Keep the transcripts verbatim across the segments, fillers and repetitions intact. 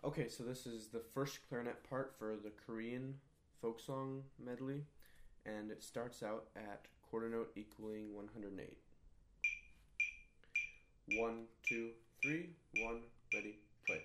Okay, so this is the first clarinet part for the Korean folk song medley, and it starts out at quarter note equaling one hundred eight. One, two, three, one, ready, play.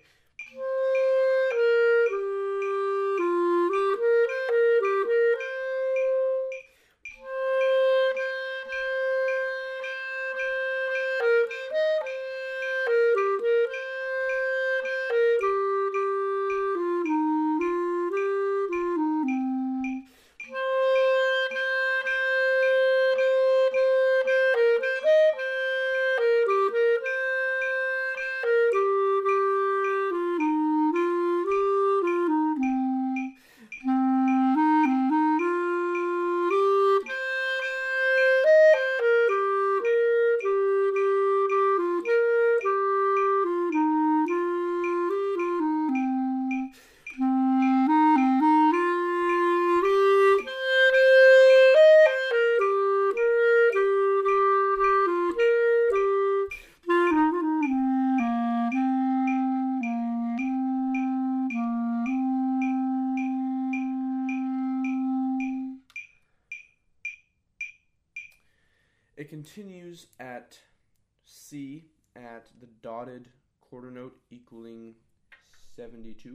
It continues at C at the dotted quarter note equaling seventy-two.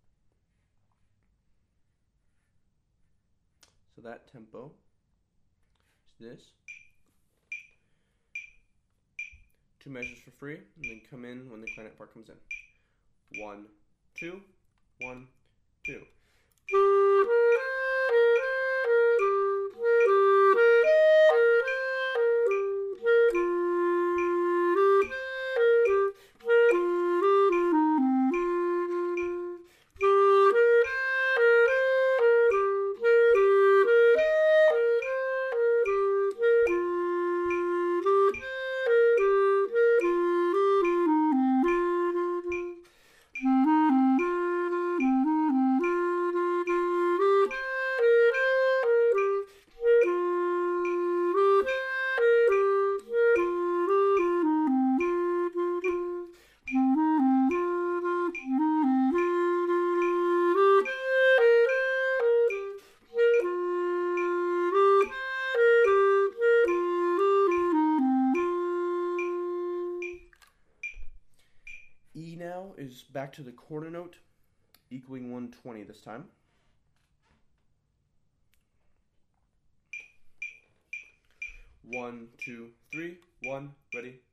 So that tempo is this. Two measures for free, and then come in when the clarinet part comes in. One, two, one, two. E now is back to the quarter note, equaling one twenty this time. One, two, three, one, ready.